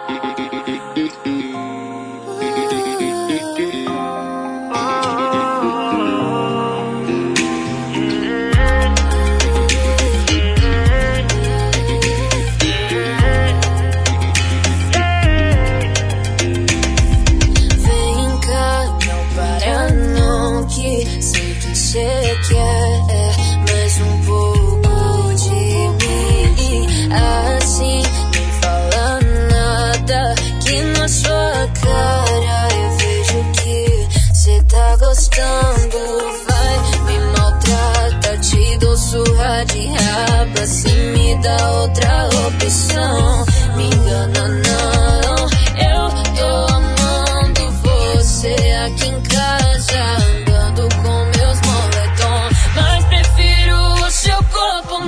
Você quer mais um pouco de mim, assim, nem fala nada, que na sua cara eu vejo que cê tá gostando. Vai, me maltrata, te dou surra de raba, se me dá outra opção, me engana não. Eu tô amando você aqui em casa, andando com meus moletom, mas prefiro o seu corpo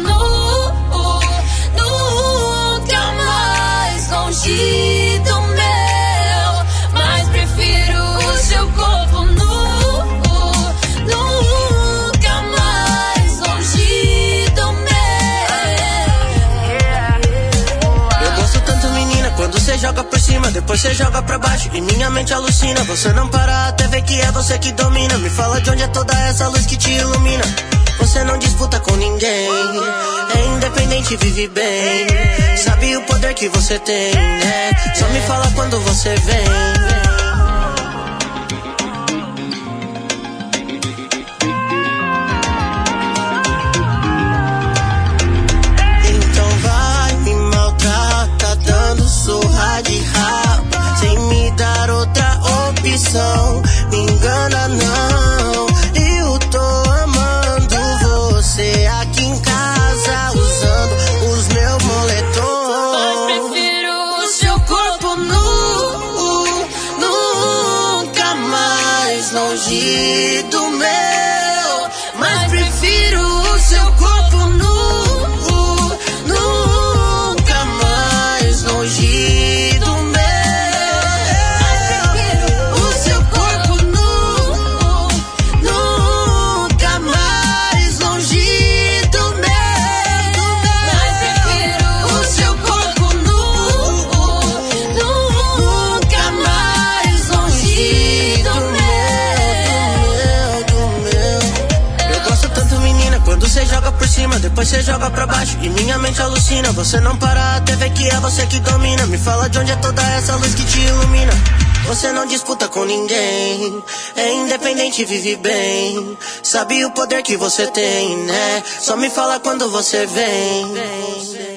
nunca mais longe do meu, mas prefiro o seu corpo nunca mais longe do meu. Eu gosto tanto, menina, quando cê joga por cima, depois cê joga pra baixo e minha mente alucina. Você não para até ver que é você que domina. Me fala de onde é toda essa luz que te ilumina. Você não disputa com ninguém, é independente, vive bem. Sabe o poder que você tem, né? Só me fala quando você vem. Surra de raba, sem me dar outra opção, me engana não. Eu tô amando você aqui em casa, usando os meus moletons, mas prefiro o seu corpo nunca mais longe do meu, mas prefiro o seu corpo nunca mais longe do meu. O seu corpo nunca mais longe do meu. Mas prefiro O seu corpo nunca mais longe do meu. Eu gosto tanto, menina, quando cê joga por cima, depois cê joga pra baixo e minha mente alucina. Você não para até ver que é você que domina. Me fala de onde é toda essa luz que te ilumina. Você não disputa com ninguém, é independente, vive bem. Sabe o poder que você tem, né? Só me fala quando você vem.